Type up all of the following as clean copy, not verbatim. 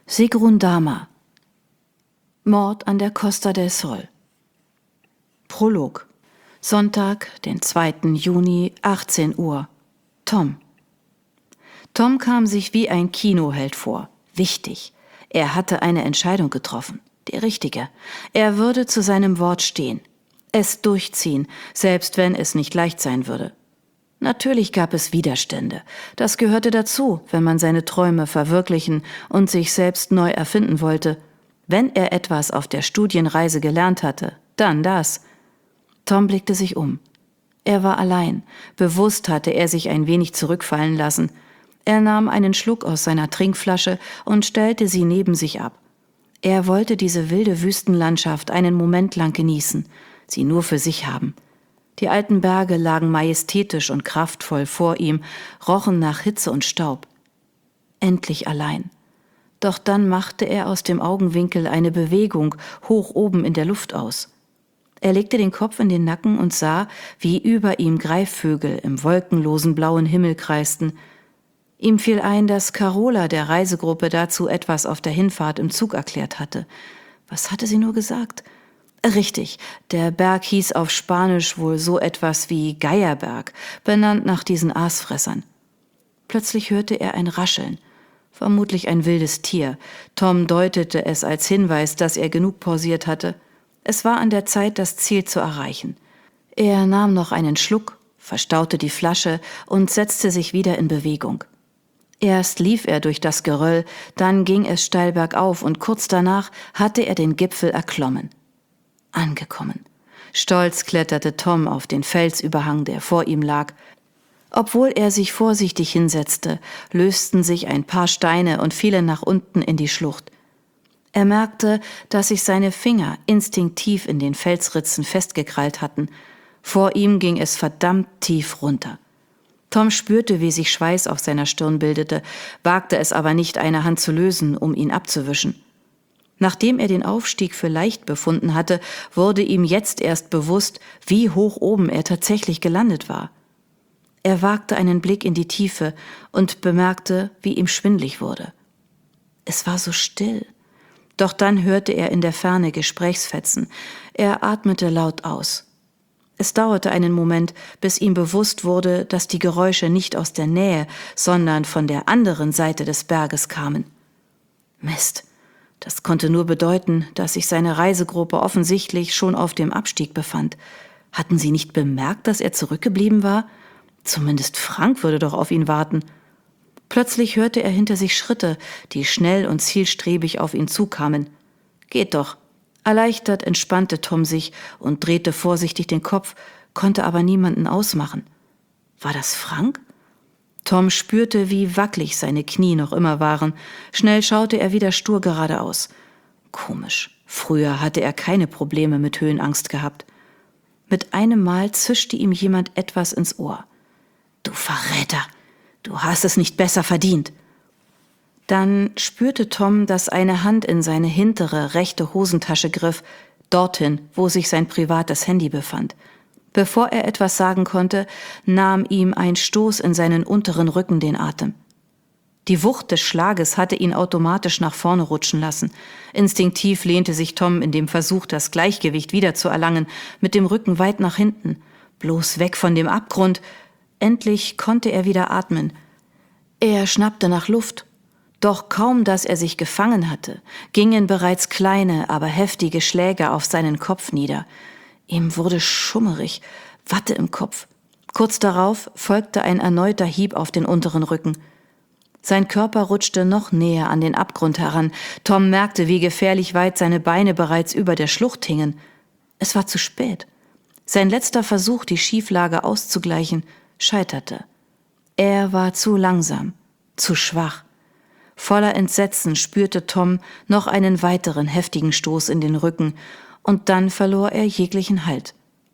Sigrun Dahmer. Mord an der Costa del Sol. Prolog. Sonntag, den 2. Juni, 18 Uhr. Tom. Tom kam sich wie ein Kinoheld vor. Wichtig. Er hatte eine Entscheidung getroffen. Die richtige. Er würde zu seinem Wort stehen. Es durchziehen, selbst wenn es nicht leicht sein würde. Natürlich gab es Widerstände. Das gehörte dazu, wenn man seine Träume verwirklichen und sich selbst neu erfinden wollte. Wenn er etwas auf der Studienreise gelernt hatte, dann das. Tom blickte sich um. Er war allein. Bewusst hatte er sich ein wenig zurückfallen lassen. Er nahm einen Schluck aus seiner Trinkflasche und stellte sie neben sich ab. Er wollte diese wilde Wüstenlandschaft einen Moment lang genießen, sie nur für sich haben. Die alten Berge lagen majestätisch und kraftvoll vor ihm, rochen nach Hitze und Staub. Endlich allein. Doch dann machte er aus dem Augenwinkel eine Bewegung hoch oben in der Luft aus. Er legte den Kopf in den Nacken und sah, wie über ihm Greifvögel im wolkenlosen blauen Himmel kreisten. Ihm fiel ein, dass Carola der Reisegruppe dazu etwas auf der Hinfahrt im Zug erklärt hatte. Was hatte sie nur gesagt? Richtig, der Berg hieß auf Spanisch wohl so etwas wie Geierberg, benannt nach diesen Aasfressern. Plötzlich hörte er ein Rascheln, vermutlich ein wildes Tier. Tom deutete es als Hinweis, dass er genug pausiert hatte. Es war an der Zeit, das Ziel zu erreichen. Er nahm noch einen Schluck, verstaute die Flasche und setzte sich wieder in Bewegung. Erst lief er durch das Geröll, dann ging es steil bergauf und kurz danach hatte er den Gipfel erklommen. Angekommen. Stolz kletterte Tom auf den Felsüberhang, der vor ihm lag. Obwohl er sich vorsichtig hinsetzte, lösten sich ein paar Steine und fielen nach unten in die Schlucht. Er merkte, dass sich seine Finger instinktiv in den Felsritzen festgekrallt hatten. Vor ihm ging es verdammt tief runter. Tom spürte, wie sich Schweiß auf seiner Stirn bildete, wagte es aber nicht, eine Hand zu lösen, um ihn abzuwischen. Nachdem er den Aufstieg für leicht befunden hatte, wurde ihm jetzt erst bewusst, wie hoch oben er tatsächlich gelandet war. Er wagte einen Blick in die Tiefe und bemerkte, wie ihm schwindlig wurde. Es war so still. Doch dann hörte er in der Ferne Gesprächsfetzen. Er atmete laut aus. Es dauerte einen Moment, bis ihm bewusst wurde, dass die Geräusche nicht aus der Nähe, sondern von der anderen Seite des Berges kamen. Mist. Das konnte nur bedeuten, dass sich seine Reisegruppe offensichtlich schon auf dem Abstieg befand. Hatten sie nicht bemerkt, dass er zurückgeblieben war? Zumindest Frank würde doch auf ihn warten. Plötzlich hörte er hinter sich Schritte, die schnell und zielstrebig auf ihn zukamen. Geht doch. Erleichtert entspannte Tom sich und drehte vorsichtig den Kopf, konnte aber niemanden ausmachen. War das Frank? Tom spürte, wie wackelig seine Knie noch immer waren. Schnell schaute er wieder stur geradeaus. Komisch, früher hatte er keine Probleme mit Höhenangst gehabt. Mit einem Mal zischte ihm jemand etwas ins Ohr. »Du Verräter, du hast es nicht besser verdient!« Dann spürte Tom, dass eine Hand in seine hintere, rechte Hosentasche griff, dorthin, wo sich sein privates Handy befand. Bevor er etwas sagen konnte, nahm ihm ein Stoß in seinen unteren Rücken den Atem. Die Wucht des Schlages hatte ihn automatisch nach vorne rutschen lassen. Instinktiv lehnte sich Tom in dem Versuch, das Gleichgewicht wiederzuerlangen, mit dem Rücken weit nach hinten. Bloß weg von dem Abgrund. Endlich konnte er wieder atmen. Er schnappte nach Luft. Doch kaum, dass er sich gefangen hatte, gingen bereits kleine, aber heftige Schläge auf seinen Kopf nieder. Ihm wurde schummerig, Watte im Kopf. Kurz darauf folgte ein erneuter Hieb auf den unteren Rücken. Sein Körper rutschte noch näher an den Abgrund heran. Tom merkte, wie gefährlich weit seine Beine bereits über der Schlucht hingen. Es war zu spät. Sein letzter Versuch, die Schieflage auszugleichen, scheiterte. Er war zu langsam, zu schwach. Voller Entsetzen spürte Tom noch einen weiteren heftigen Stoß in den Rücken, und dann verlor er jeglichen Halt.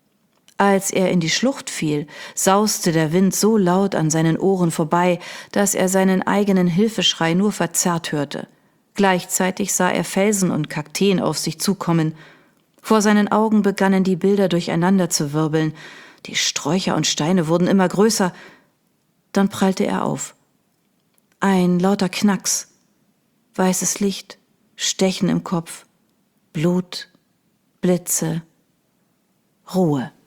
Als er in die Schlucht fiel, sauste der Wind so laut an seinen Ohren vorbei, dass er seinen eigenen Hilfeschrei nur verzerrt hörte. Gleichzeitig sah er Felsen und Kakteen auf sich zukommen. Vor seinen Augen begannen die Bilder durcheinander zu wirbeln. Die Sträucher und Steine wurden immer größer. Dann prallte er auf. Ein lauter Knacks. weißes Licht, Stechen im Kopf, Blut, Blitze, Ruhe.